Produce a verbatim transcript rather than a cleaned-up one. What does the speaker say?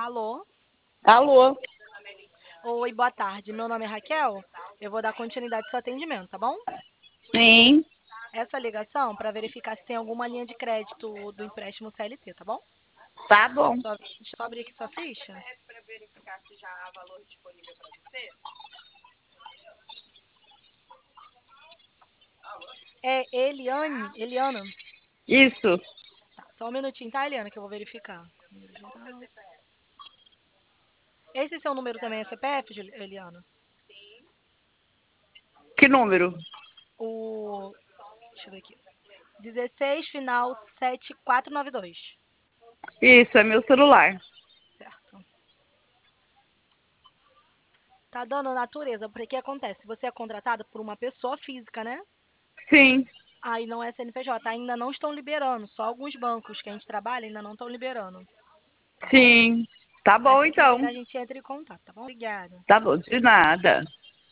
Alô? Alô? Oi, boa tarde. Meu nome é Raquel. Eu vou dar continuidade ao seu atendimento, tá bom? Sim, Essa ligação para verificar se tem alguma linha de crédito do empréstimo C L T, tá bom? tá bom. Só, deixa eu só abrir aqui sua ficha. É Eliane? Eliana? Isso. Tá, só um minutinho, tá, Eliana, que eu vou verificar. Número geral. Esse seu número também é C P F, Juli- Eliana? Que número? O. Deixa eu ver aqui. dezesseis, final sete quatro nove dois. Isso, é meu celular. Certo. Tá dando natureza, porque o que acontece? Você é contratado por uma pessoa física, né? Sim, Aí não é C N P J, ainda não estão liberando. Só alguns bancos que a gente trabalha ainda não estão liberando, tá bom? sim. Tá bom, Assim que então. liberar, a gente entra em contato, tá bom? Obrigada. Tá bom, de nada.